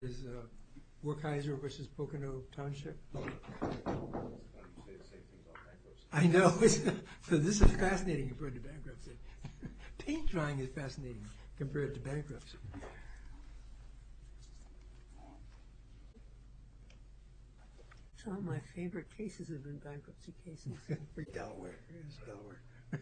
is Werkheiser versus Pocono Township. I know. So this is fascinating compared to bankruptcy. Paint drying is fascinating compared to bankruptcy. Some of my favorite cases have been bankruptcy cases. Delaware. Yes, Delaware.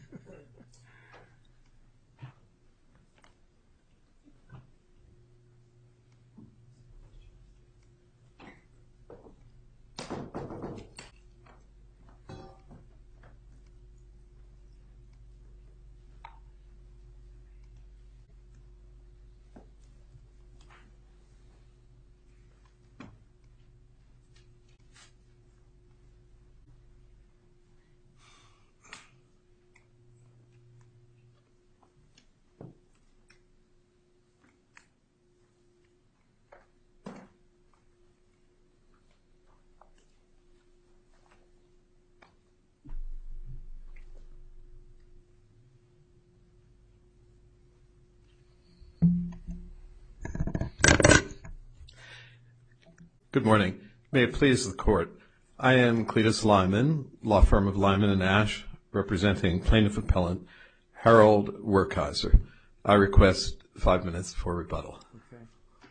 Good morning. May it please the Court. I am Cletus Lyman, law firm of Lyman and Ash, representing plaintiff appellant Harold Werkheiser. I request 5 minutes for rebuttal. Okay.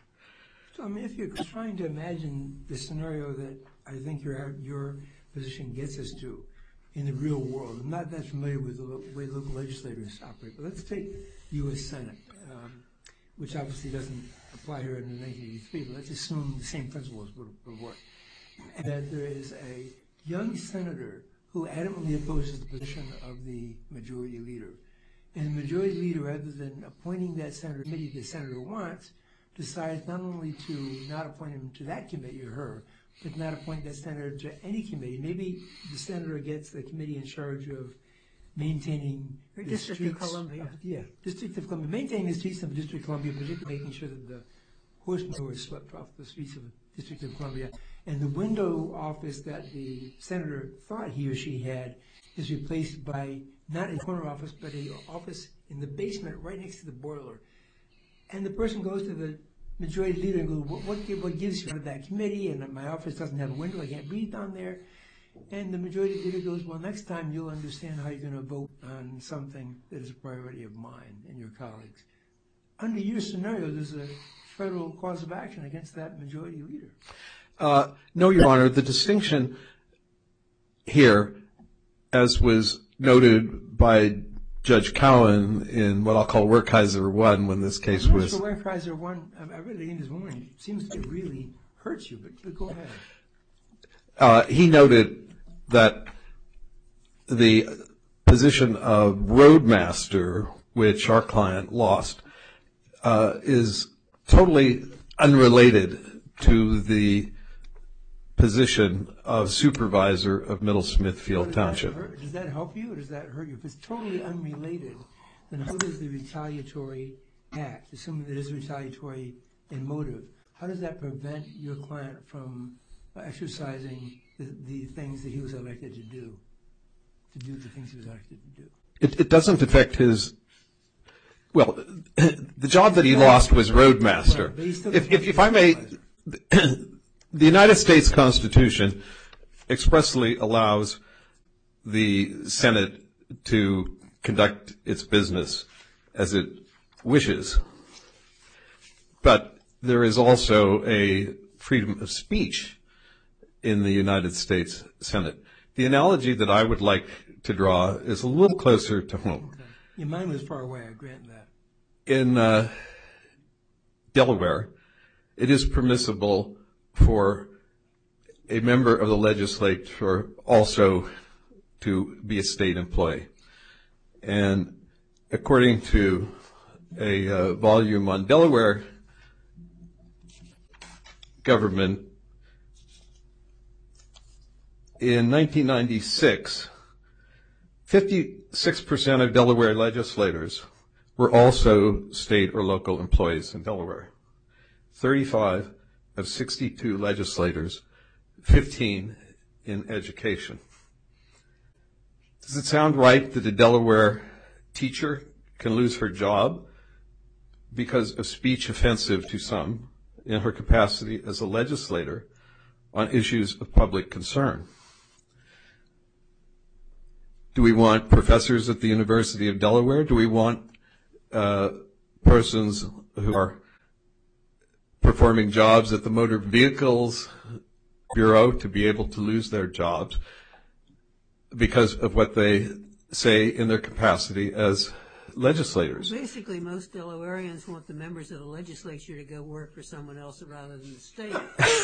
So, if you're trying to imagine the scenario that I think your position gets us to in the real world, I'm not that familiar with the way local legislators operate, but let's take U.S. Senate, which obviously doesn't apply here in 1983, but let's assume the same principles would work. And that there is a young senator who adamantly opposes the position of the majority leader. And the majority leader, rather than appointing that senator committee the senator wants, decides not only to not appoint him to that committee or her, but not appoint that senator to any committee. Maybe the senator gets the committee in charge of maintaining the District streets of Columbia. District of Columbia. Maintaining the streets of the District of Columbia, particularly making sure that the horse manure is swept off the streets of the District of Columbia. And the window office that the senator thought he or she had is replaced by not a corner office, but an office in the basement right next to the boiler. And the person goes to the majority leader and goes, what gives you out of that committee? And my office doesn't have a window, I can't breathe down there. And the majority leader goes, well, next time you'll understand how you're going to vote on something that is a priority of mine and your colleagues. Under your scenario, there's a federal cause of action against that majority leader. No, Your Honor. The distinction here, as was noted by Judge Cowan in what I'll call Werkheiser 1 when this case was... Werkheiser 1, I read it in this morning. It seems to really hurt you, but go ahead. He noted that the position of roadmaster, which our client lost, is totally unrelated to the position of supervisor of Middle Smithfield Township. Does that help you or does that hurt you? If it's totally unrelated, then how does the retaliatory act, assuming that it is retaliatory in motive, how does that prevent your client from exercising the things that he was elected to do the things he was elected to do? It doesn't affect his... Well, the job that he lost was roadmaster. If I may, the United States Constitution expressly allows the Senate to conduct its business as it wishes, but there is also a freedom of speech in the United States Senate. The analogy that I would like to draw is a little closer to home. Okay. Yeah, mine was far away, I grant that. In Delaware, it is permissible for a member of the legislature also to be a state employee. And according to a volume on Delaware government, in 1996, 56% of Delaware legislators were also state or local employees in Delaware. 35 of 62 legislators, 15 in education. Does it sound right that a Delaware teacher can lose her job because of speech offensive to some in her capacity as a legislator on issues of public concern. Do we want professors at the University of Delaware? Do we want persons who are performing jobs at the Motor Vehicles Bureau to be able to lose their jobs because of what they say in their capacity as legislators? Basically, most Delawareans want the members of the legislature to go work for someone else rather than the state.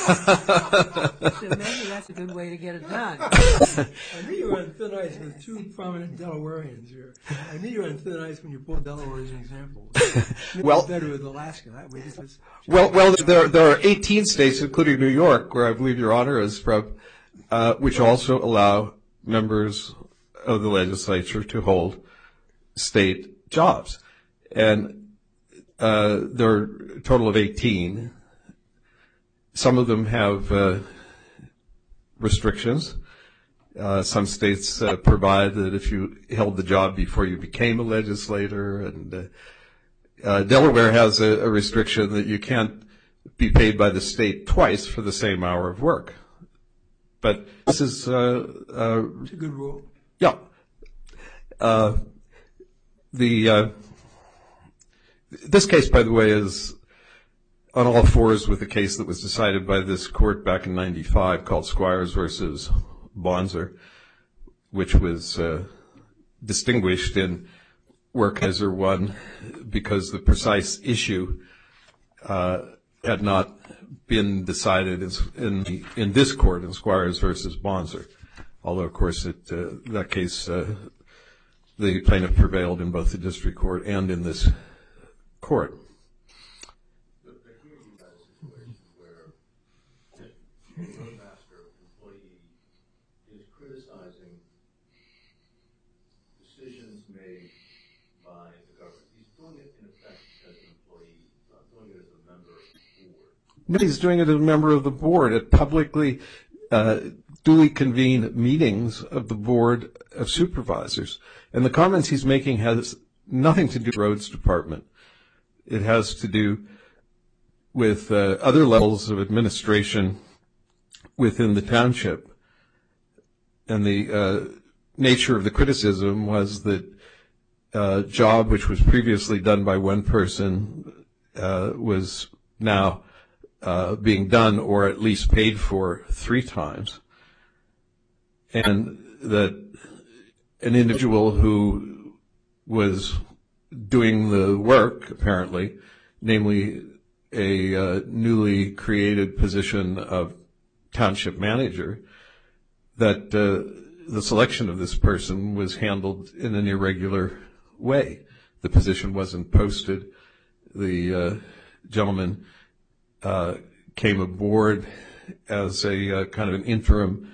So maybe that's a good way to get it done. I knew you were on thin ice with two prominent Delawareans here. I knew you were on thin ice when you pulled Delaware as an example. Well, better with Alaska. That way well, there are 18 states, including New York, where I believe Your Honor is from, which also allow members of the legislature to hold state jobs. And there are a total of 18. Some of them have restrictions. Some states provide that if you held the job before you became a legislator, and Delaware has a restriction that you can't be paid by the state twice for the same hour of work. But this is it's a good rule. Yeah. This case, by the way, is on all fours with the case that was decided by this court back in '95 called Squires versus Bonser, which was distinguished in Werkheiser 1 because the precise issue had not been decided in this court in Squires versus Bonser. Although, of course, that case, the plaintiff prevailed in both the district court and in this court. But here you have a situation where a roadmaster employee is criticizing decisions made by the government. He's doing it, in effect, as an employee. He's not doing it as a member of the board. No, he's doing it as a member of the board at publicly duly convened meetings of the Board of Supervisors. And the comments he's making has nothing to do with the Roads Department. It has to do with other levels of administration within the township. And the nature of the criticism was that a job which was previously done by one person was now being done or at least paid for 3 times. And that an individual who was doing the work, apparently, namely a newly created position of township manager, that the selection of this person was handled in an irregular way. The position wasn't posted. The gentleman came aboard as a kind of an interim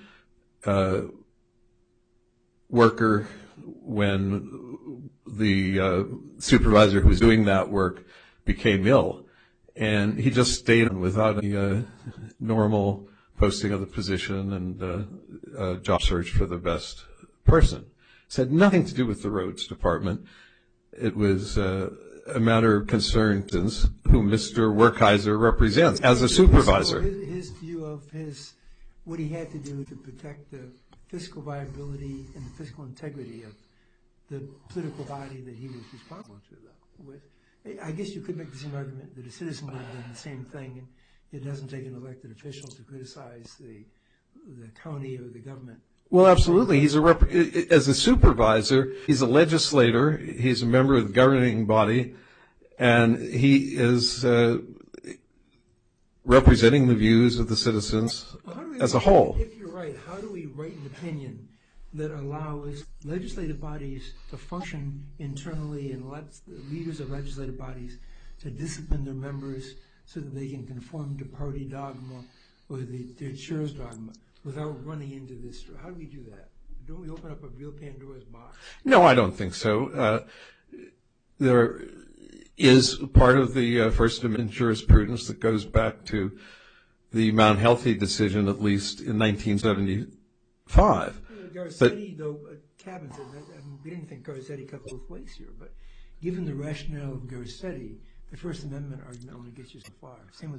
worker when the supervisor who was doing that work became ill, and he just stayed on without any normal posting of the position and job search for the best person. It had nothing to do with the Roads Department. It was a matter of concern to whom Mr. Werkheiser represents as a supervisor. So his view of what he had to do to protect the fiscal viability and the fiscal integrity of the political body that he was responsible to. I guess you could make the same argument that a citizen would have done the same thing, and it doesn't take an elected official to criticize the county or the government. Well, absolutely. As a supervisor, he's a legislator, he's a member of the governing body, and he is representing the views of the citizens as a whole. If you're right, how do we write an opinion that allows legislative bodies to function internally and lets the leaders of legislative bodies to discipline their members so that they can conform to party dogma or their chair's dogma without running into this? How do we do that? Don't we open up a real Pandora's box? No, I don't think so. There is part of the First Amendment jurisprudence that goes back to the Mount Healthy decision, at least in 1975. Garcetti, though, Cabot said that, we didn't think Garcetti cut both ways here, but given the rationale of Garcetti, the First Amendment argument only gets you so far. Same with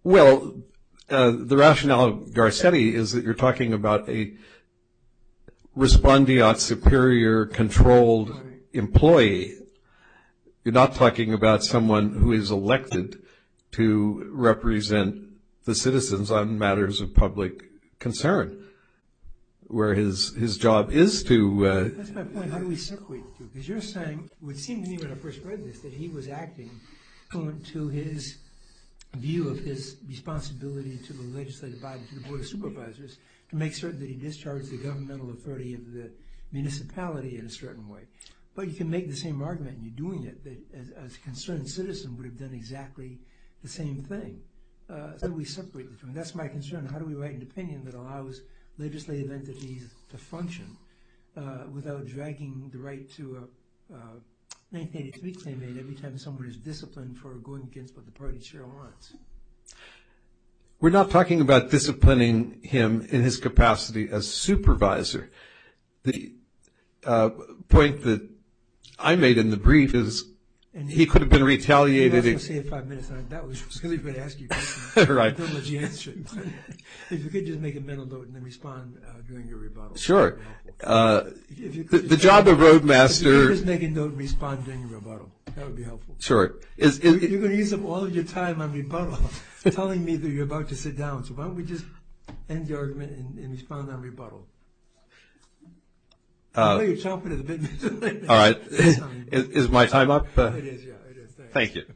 Well, the rationale of Garcetti is that you're talking about a respondeat superior controlled employee. You're not talking about someone who is elected to represent the citizens on matters of public concern, where his job is to... That's my point. How do we separate the two? Because you're saying, it would seem to me when I first read this, that he was acting pursuant to his view of his responsibility to the legislative body, to the Board of Supervisors, to make certain that he discharged the governmental authority of the municipality in a certain way. But you can make the same argument, and you're doing it, that as a concerned citizen would have done exactly the same thing. So how do we separate the two? And that's my concern. How do we write an opinion that allows legislative entities to function without dragging the right to a 1983 claim made every time someone is disciplined for going against what the party chair wants? We're not talking about disciplining him in his capacity as supervisor. The point that I made in the brief is he could have been retaliated. You also say 5 minutes, and that was really going to ask you a question. Right. Don't let you answer it. If you could just make a mental note and then respond during your rebuttal. Sure. The job of roadmaster... If you could just make a note and respond during your rebuttal, that would be helpful. Sure. You're going to use up all of your time on rebuttal telling me that you're about to sit down. So why don't we just end the argument and respond on rebuttal? I know you're chomping at the bit. All right. Is my time up? It is, yeah, it is. Thank you.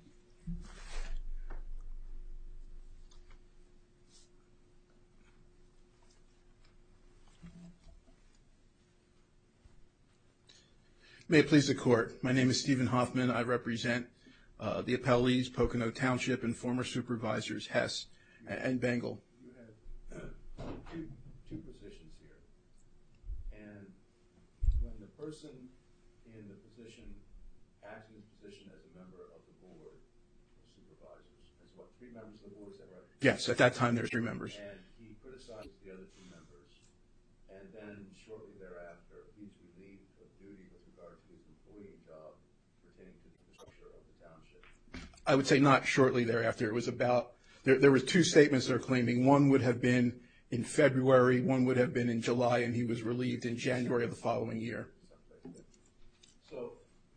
May it please the Court. My name is Stephen Hoffman. I represent the appellees, Pocono Township, and former supervisors Hess and Bengal. You have two positions here. And when the person in the position acts in his position as a member of the board of supervisors, there's what, 3 members of the board, is that right? Yes, at that time there's 3 members. And he criticizes the other 2 members, and then shortly thereafter he's relieved of duty with regard to his employee job pertaining to the structure of the township. I would say not shortly thereafter. It was about, there were 2 statements they're claiming. One would have been in February, one would have been in July, and he was relieved in January of the following year. So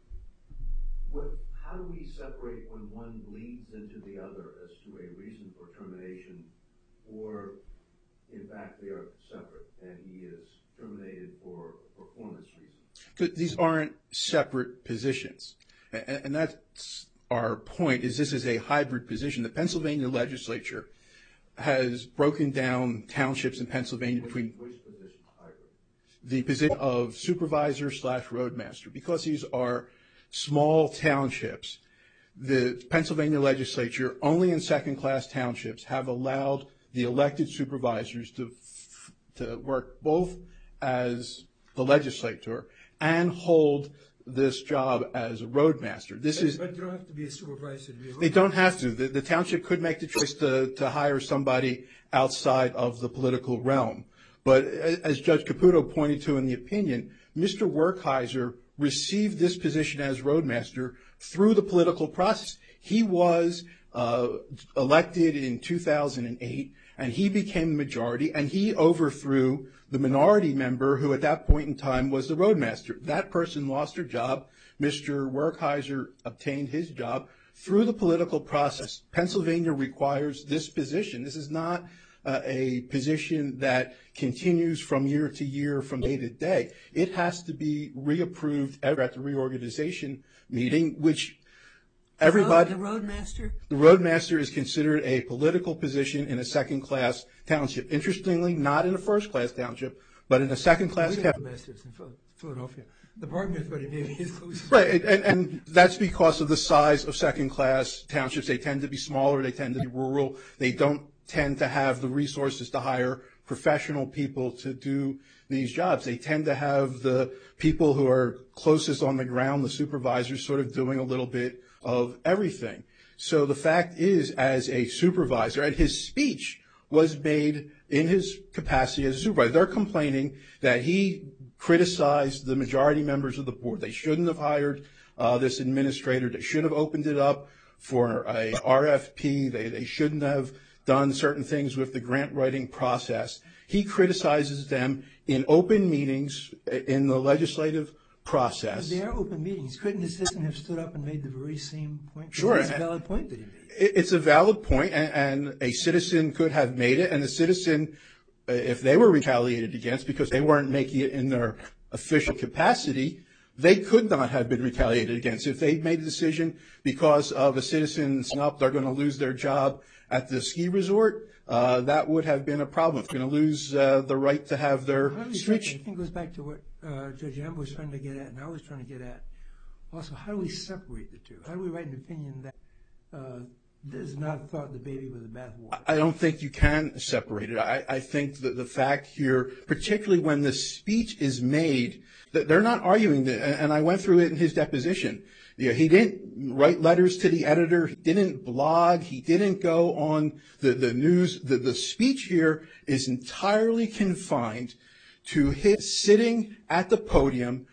how do we separate when one leads into the other as to a reason for termination, or in fact they are separate and he is terminated for performance reasons? These aren't separate positions. And that's our point, is this is a hybrid position. The Pennsylvania legislature has broken down townships in Pennsylvania between... Which position is hybrid? The position of supervisor / roadmaster. Because these are small townships, the Pennsylvania legislature, only in second-class townships, have allowed the elected supervisors to work both as the legislator and hold this job as a roadmaster. But you don't have to be a supervisor to be a roadmaster. They don't have to. The township could make the choice to hire somebody outside of the political realm. But as Judge Caputo pointed to in the opinion, Mr. Werkheiser received this position as roadmaster through the political process. He was elected in 2008, and he became the majority, and he overthrew the minority member who at that point in time was the roadmaster. That person lost her job. Mr. Werkheiser obtained his job through the political process. Pennsylvania requires this position. This is not a position that continues from year to year, from day to day. It has to be reapproved at the reorganization meeting, which everybody... The roadmaster? The roadmaster is considered a political position in a second-class township. Interestingly, not in a first-class township, but in a second-class township. Roadmasters in Philadelphia. The Barton Authority maybe is close. Right, and that's because of the size of second-class townships. They tend to be smaller. They tend to be rural. They don't tend to have the resources to hire professional people to do these jobs. They tend to have the people who are closest on the ground, the supervisors, sort of doing a little bit of everything. So the fact is, as a supervisor, and his speech was made in his capacity as a supervisor. They're complaining that he criticized the majority members of the board. They shouldn't have hired this administrator. They should have opened it up for a RFP. They shouldn't have done certain things with the grant writing process. He criticizes them in open meetings in the legislative process. They are open meetings. Couldn't the citizen have stood up and made the very same point? Sure. It's a valid point that he made. It's a valid point, and a citizen could have made it, and the citizen, if they were retaliated against because they weren't making it in their official capacity, they could not have been retaliated against. If they made a decision because of a citizen saying, they're going to lose their job at the ski resort, that would have been a problem. They're going to lose the right to have their street. I think it goes back to what Judge Amber was trying to get at, and I was trying to get at. Also, how do we separate the two? How do we write an opinion that does not throw the baby with the bathwater? I don't think you can separate it. I think that the fact here, particularly when the speech is made, that they're not arguing that, and I went through it in his deposition. He didn't write letters to the editor. He didn't blog. He didn't go on the news. The speech here is entirely confined to his sitting at the podium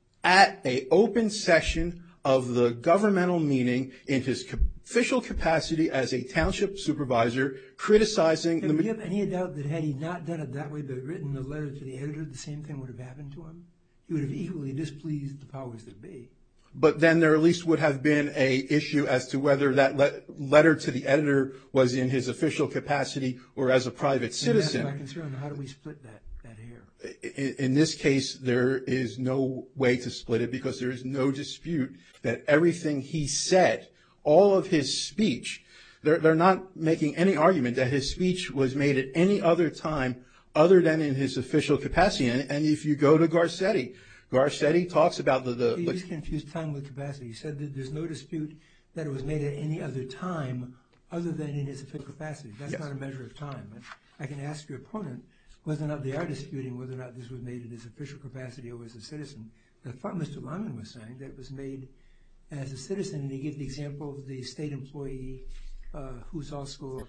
at an open session of the governmental meeting in his official capacity as a township supervisor, criticizing Do you have any doubt that had he not done it that way but written a letter to the editor, the same thing would have happened to him? He would have equally displeased the powers that be. But then there at least would have been a issue as to whether that letter to the editor was in his official capacity or as a private citizen. And that's my concern. How do we split that hair? In this case, there is no way to split it because there is no dispute that everything he said, all of his speech, they're not making any argument that his speech was made at any other time other than in his official capacity. And if you go to Garcetti talks about You just confused time with capacity. You said that there's no dispute that it was made at any other time other than in his official capacity. That's not a measure of time. I can ask your opponent whether or not they are disputing whether or not this was made in his official capacity or as a citizen. I thought Mr. Lyman was saying that it was made as a citizen, and he gave the example of the state employee who's also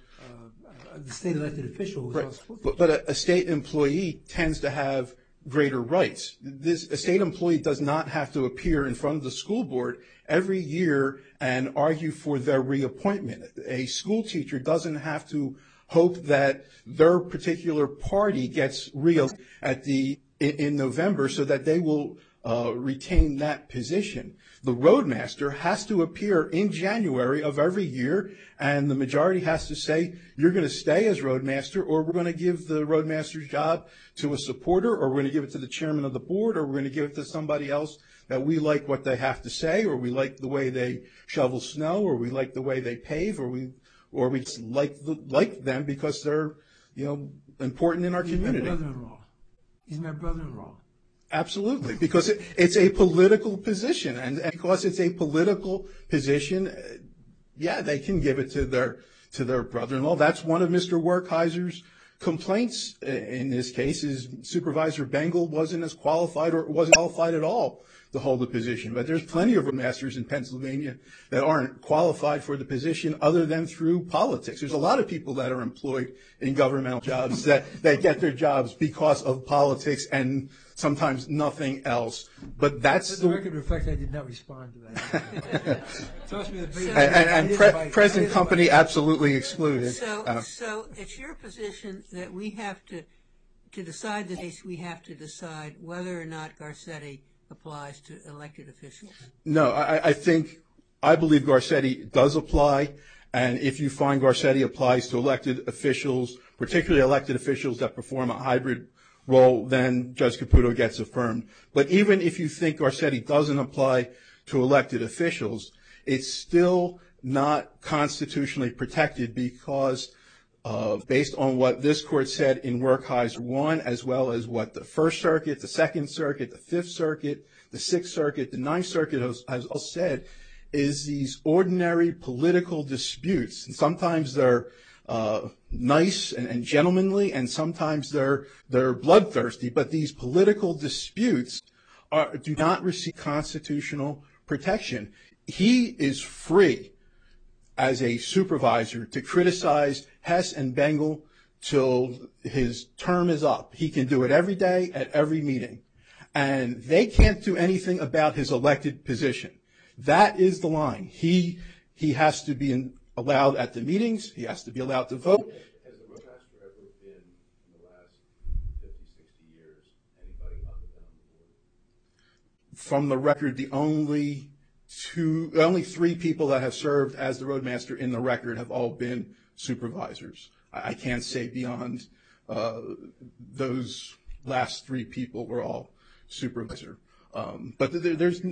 the state elected official who's also. But a state employee tends to have greater rights. A state employee does not have to appear in front of the school board every year and argue for their reappointment. A school teacher doesn't have to hope that their particular party gets reelected in November so that they will retain that position. The roadmaster has to appear in January of every year, and the majority has to say, you're going to stay as roadmaster, or we're going to give the roadmaster's job to a supporter, or we're going to give it to the chairman of the board, or we're going to give it to somebody else that we like what they have to say, or we like the way they shovel snow, or we like the way they pave, or we just like them because they're important in our community. He's my brother-in-law. Absolutely, because it's a political position, and because it's a political position, they can give it to their brother-in-law. That's one of Mr. Werkheiser's complaints in this case. Is Supervisor Bengal wasn't as qualified or wasn't qualified at all to hold the position. But there's plenty of roadmasters in Pennsylvania that aren't qualified for the position other than through politics. There's a lot of people that are employed in governmental jobs that get their jobs because of politics and sometimes nothing else. But that's the record reflects I did not respond to that. and present company absolutely excluded. So it's your position that we have to decide the case, we have to decide whether or not Garcetti applies to elected officials? No, I believe Garcetti does apply, and if you find Garcetti applies to elected officials, particularly elected officials that perform a hybrid role, then Judge Caputo gets affirmed. But even if you think Garcetti doesn't apply to elected officials, it's still not constitutionally protected because based on what this court said in Werkheiser 1, as well as what the First Circuit, the Second Circuit, the Fifth Circuit, the Sixth Circuit, the Ninth Circuit has all said, is these ordinary political disputes. And sometimes they're nice and gentlemanly, and sometimes they're bloodthirsty. But these political disputes do not receive constitutional protection. He is free as a supervisor to criticize Hess and Bengal till his term is up. He can do it every day at every meeting. And they can't do anything about his elected position. That is the line. He he has to be allowed at the meetings. He has to be allowed to vote. Has the roadmaster ever been, in the last 50, 60 years, anybody other than on the board? From the record, the only three people that have served as the roadmaster in the record have all been supervisors. I can't say beyond those last three people were all supervisor. But there's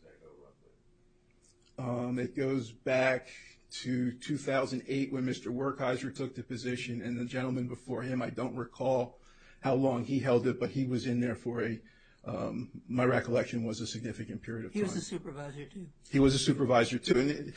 it goes back to 2008 when Mr. Werkheiser took the position, and the gentleman before him, I don't recall how long he held it, but he was in there for my recollection was a significant period of time. He was a supervisor too. He was a supervisor too.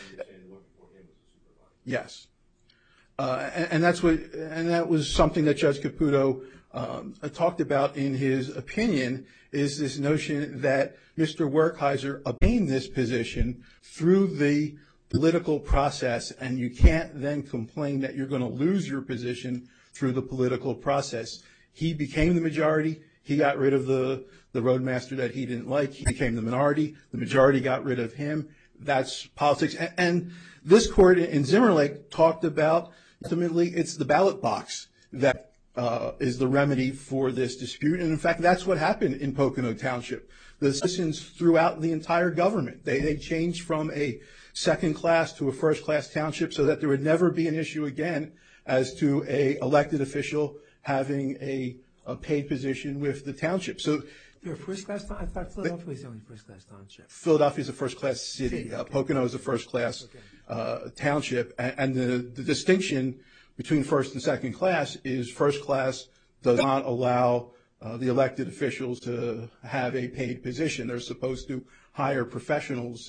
Yes. And that was something that Judge Caputo talked about in his opinion, is this notion that Mr. Werkheiser obtained this position through the political process, and you can't then complain that you're going to lose your position through the political process. He became the majority. He got rid of the roadmaster that he didn't like. He became the minority. The majority got rid of him. That's politics. And this court in Zimmer Lake talked about, ultimately, it's the ballot box that is the remedy for this dispute. And in fact, that's what happened in Pocono Township. The citizens throughout the entire government, they changed from a second class to a first class township so that there would never be an issue again as to a elected official having a paid position with the township. So you're a first class township? I thought Philadelphia was the only first class township. Philadelphia is a first class city. Okay. Pocono is a first class township. And the distinction between first and second class is first class does not allow the elected officials to have a paid position. They're supposed to hire professionals.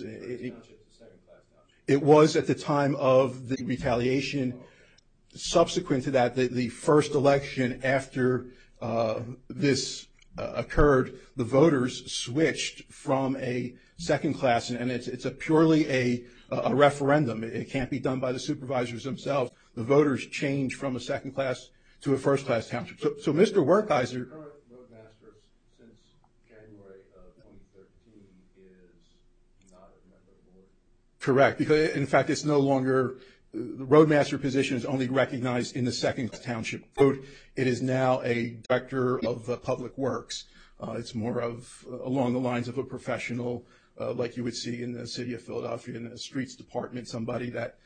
It was at the time of the retaliation. Subsequent to that, the first election after this occurred, the voters switched from a second class, and it's a purely a referendum. It can't be done by the supervisors themselves. The voters changed from a second class to a first class township. So Mr. Werkheiser. The current roadmaster since January of 2013 is not a member of the board? Correct, because in fact it's no longer. The roadmaster position is only recognized in the second township code. It is now a director of public works. It's more of along the lines of a professional, like you would see in the city of Philadelphia in the streets department, somebody that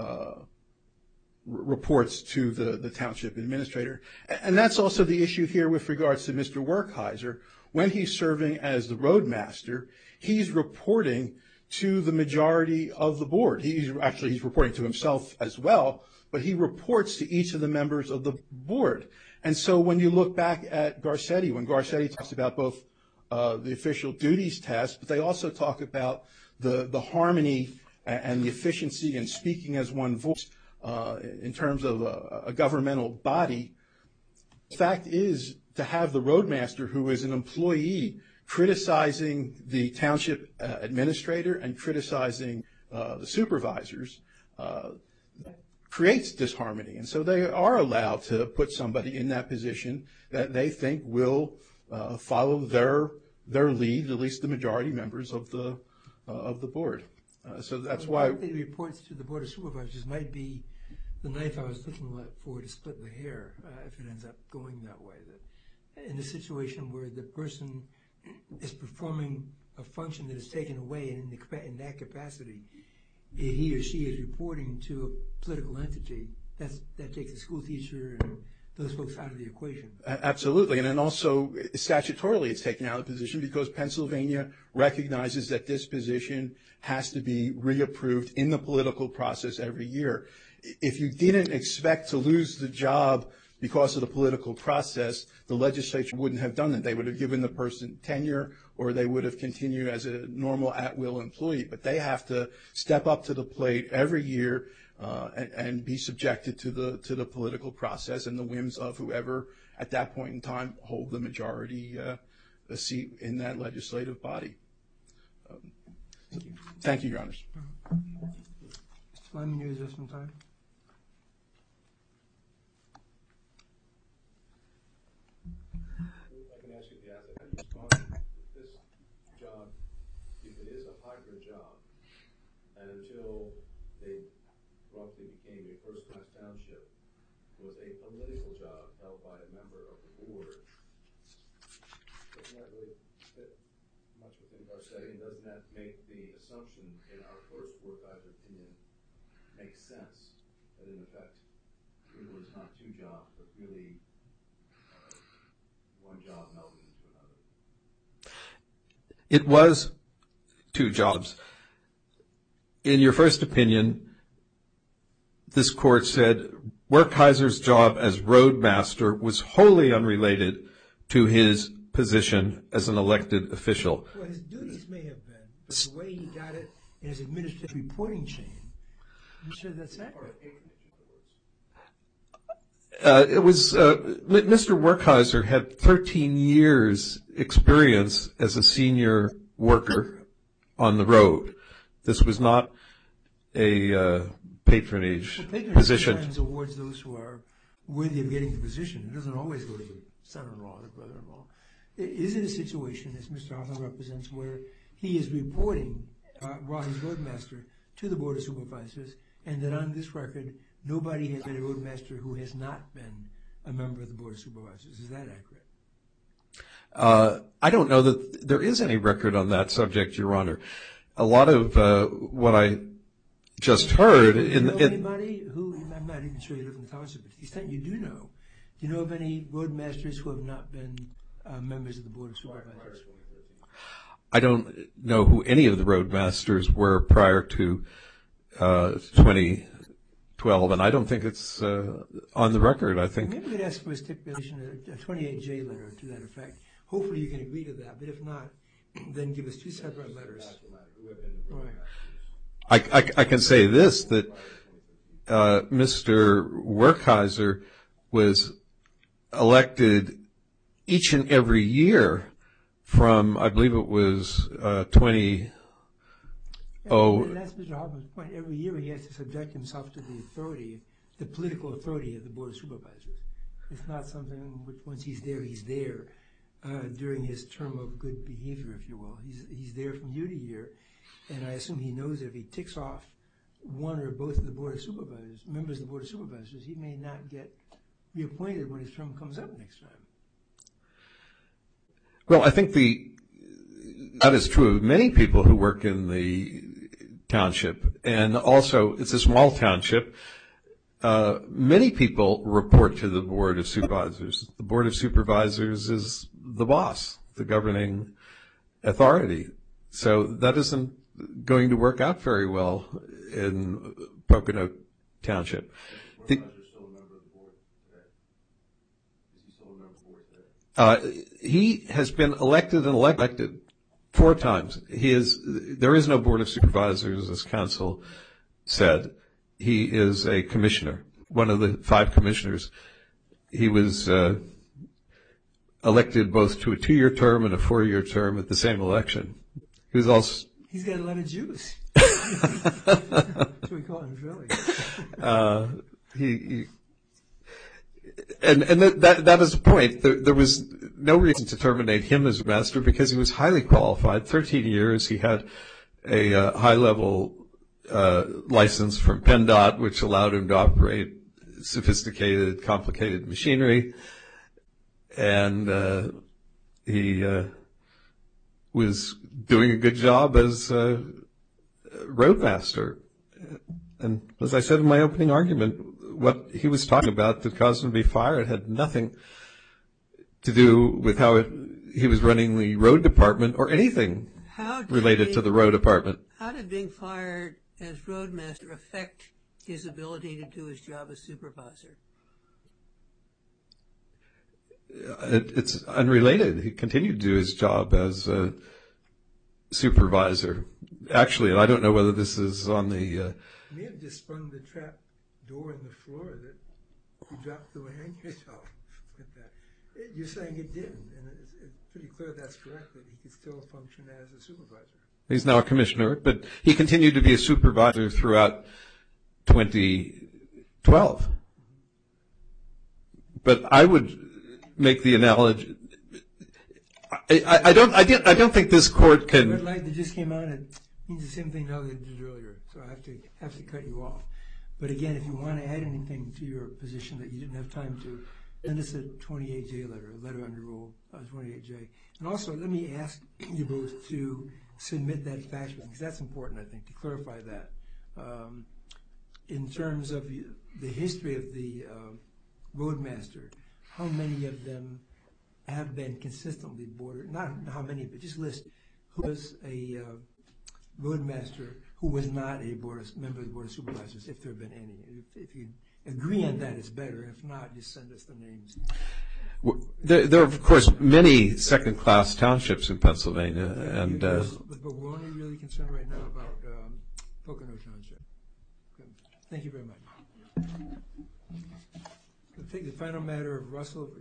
reports to the township administrator. And that's also the issue here with regards to Mr. Werkheiser. When he's serving as the roadmaster, he's reporting to the majority of the board. He's reporting to himself as well, but he reports to each of the members of the board. And so when you look back at Garcetti, when Garcetti talks about both the official duties test, but they also talk about the harmony and the efficiency in speaking as one voice in terms of a governmental body, the fact is to have the roadmaster, who is an employee, criticizing the township administrator and criticizing the supervisors creates disharmony. And so they are allowed to put somebody in that position that they think will follow their lead, at least the majority members of the board. So that's why the reports to the board of supervisors might be the knife I was looking for to split the hair if it ends up going that way. That in a situation where the person is performing a function that is taken away, and in that capacity, he or she is reporting to a political entity, that takes the school teacher and those folks out of the equation. Absolutely. And then also statutorily it's taken out of the position because Pennsylvania recognizes that this position has to be reapproved in the political process every year. If you didn't expect to lose the job because of the political process, the legislature wouldn't have done that. They would have given the person tenure, or they would have continued as a normal at-will employee. But they have to step up to the plate every year and be subjected to the political process and the whims of whoever at that point in time hold the majority seat in that legislative body. Thank you, Your Honors. Mr. Lyman, you reserve some time? This job, if it is a hybrid job, and until they abruptly became a first-class township was a political job held by a member of the board. Doesn't that really fit much within Garcetti? And doesn't that make the assumption in our first Wertheiser opinion make sense? That in effect, it was not two jobs, but really one job melded into another. It was two jobs. In your first opinion, this court said Wertheiser's job as roadmaster was wholly unrelated to his position as an elected official. Well, his duties may have been, but the way he got it in his administrative reporting chain, I'm sure that's accurate. It was Mr. Wertheiser had 13 years experience as a senior worker on the road. This was not a patronage position. Sometimes awards those who are worthy of getting the position. It doesn't always go to the son-in-law or the brother-in-law. Is it a situation, as Mr. Hoffman represents, where he is reporting while he's roadmaster to the Board of Supervisors, and that on this record, nobody has been a roadmaster who has not been a member of the Board of Supervisors? Is that accurate? I don't know that there is any record on that subject, Your Honor. A lot of what I just heard... Do you know of anybody who, I'm not even sure you live in the township, but to the extent you do know you know of any roadmasters who have not been members of the Board of Supervisors? I don't know who any of the roadmasters were prior to 2012, and I don't think it's on the record. I think maybe we could ask for a stipulation, a 28J letter to that effect. Hopefully you can agree to that, but if not, then give us two separate letters. Right. I can say this, that Mr. Wertheiser was elected each and every year from, I believe it was 20. And that's Mr. Hoffman's point. Every year he has to subject himself to the authority, the political authority of the Board of Supervisors. It's not something which once he's there during his term of good behavior, if you will. He's there from year to year, and I assume he knows if he ticks off one or both of the Board of Supervisors, members of the Board of Supervisors, he may not get reappointed when his term comes up next time. Well, I think that is true of many people who work in the township, and also it's a small township. Many people report to the Board of Supervisors. The Board of Supervisors is the boss, the governing authority. So that isn't going to work out very well in Pocono Township. Is he still a member of the board today? Is he still a member of the board today? He has been elected and elected 4 times. There is no Board of Supervisors, as counsel said. He is a commissioner, one of the 5 commissioners. He was elected both to a 2-year term and a 4-year term at the same election. He was also... He's got a lot of juice. That's what we call him, really. That is the point. There was no reason to terminate him as master because he was highly qualified. 13 years. He had a high-level license from PennDOT, which allowed him to operate sophisticated, complicated machinery. And he was doing a good job as roadmaster. And as I said in my opening argument, what he was talking about that caused him to be fired had nothing to do with how he was running the road department or anything related to the road department. How did being fired as roadmaster affect his ability to do his job as supervisor? It's unrelated. He continued to do his job as a supervisor. Actually, I don't know whether this is on the... You may have just sprung the trap door in the floor that you dropped the hang yourself with that. You're saying it didn't, and it's pretty clear that's correct, that he could still function as a supervisor. He's now a commissioner, but he continued to be a supervisor throughout 2012. But I would make the analogy. I don't think this court can. The red light that just came on at means the same thing now that it did earlier, so I have to cut you off. But again, if you want to add anything to your position that you didn't have time to, send us a 28J letter, a letter under Rule 28J. And also, let me ask you both to submit that fact sheet, because that's important, I think, to clarify that. In terms of the history of the Roadmaster, how many of them have been consistently board, not how many, but just list who was a Roadmaster who was not a member of the Board of Supervisors, if there have been any. If you agree on that, it's better. If not, just send us the names. There are, of course, many second-class townships in Pennsylvania, and but we're only really concerned right now about Pocono Township. Okay. Thank you very much. I'll take the final matter of Russell